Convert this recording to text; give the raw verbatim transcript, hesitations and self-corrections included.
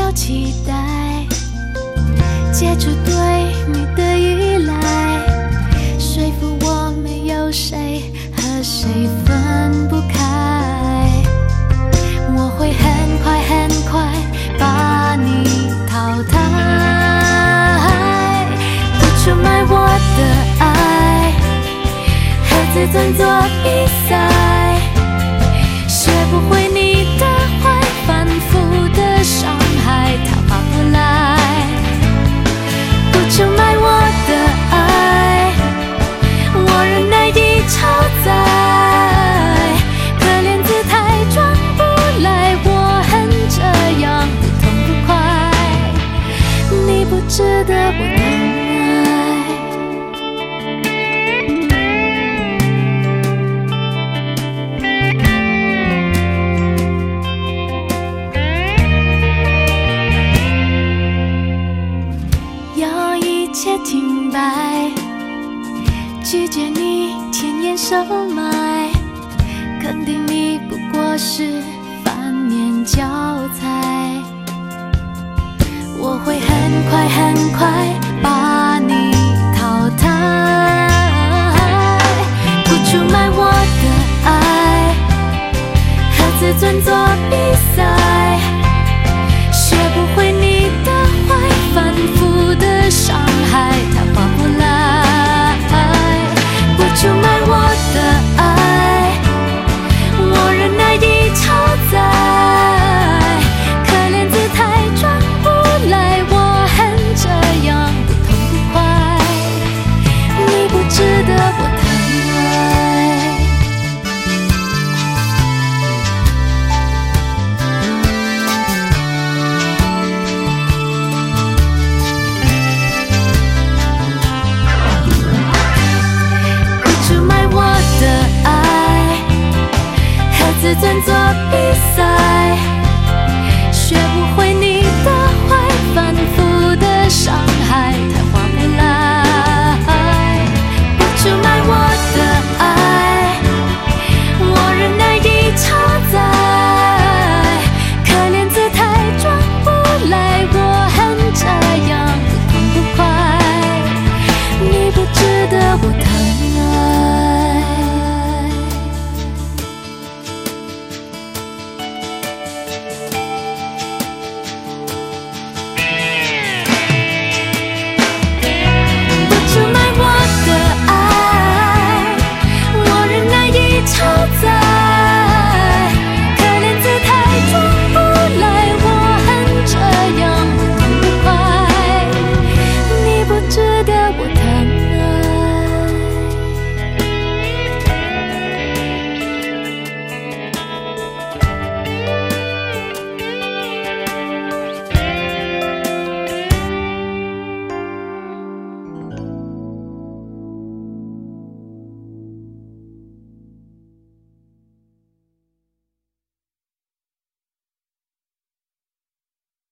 有期待，解除对你的依赖，说服我没有谁和谁分不开。我会很快很快把你淘汰，不出卖我的爱，和自尊做比赛，学不会你的坏，反复的伤害，他划不来。不出卖我的爱，我忍耐地超载，可怜姿态装不来，我恨这样不痛不快，你不值得我的爱。有一切停摆，拒绝你甜言收买，肯定你不过是反面教材。我会很快很快把你淘汰，不出卖我的爱，和自尊做比赛，学不会你的坏，反复的伤害，他划不来。不出卖我的爱，我忍耐地超载，可怜姿态装不来，我恨这样不痛不快，你不值得我疼爱。不出卖我的爱，和自尊做比